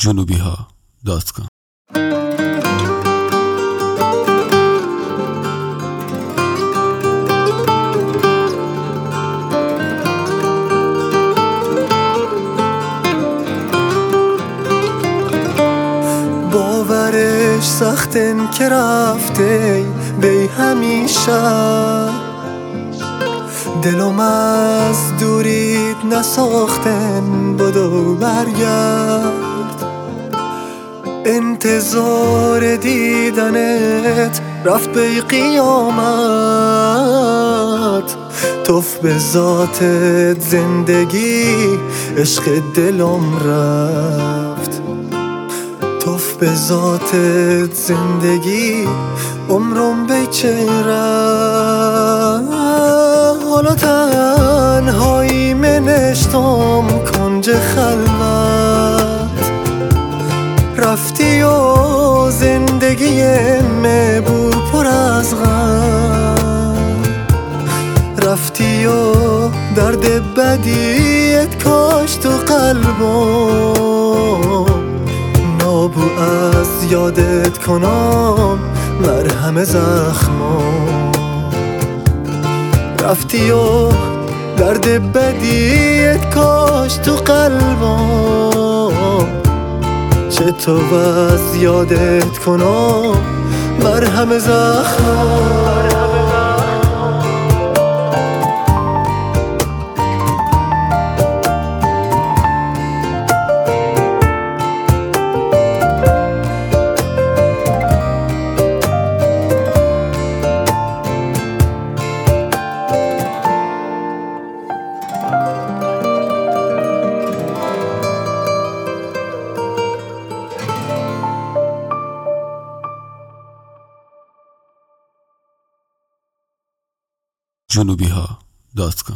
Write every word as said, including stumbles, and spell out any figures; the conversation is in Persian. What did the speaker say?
جنوبی ها دات کام. باورش سختن که رفته بی همیشه، دلم از دورید نساختن بدو برگرد. انتظار دیدنت رفت بی قیامت، توف به ذاتت زندگی عشق دلم رفت. توف به ذاتت زندگی عمرم به چهره. حالا تنهایی منشتم کنج خلوت، رفتی و زندگی مه بود پر از غم. رفتی و درد بدیت کاش تو قلبم، نابو از یادت کنم مرهم زخمم. رفتی و درد بدیت کاش تو قلبم، چطور از یادت کنم مرهم زخمم. جنوبی ها دات کام.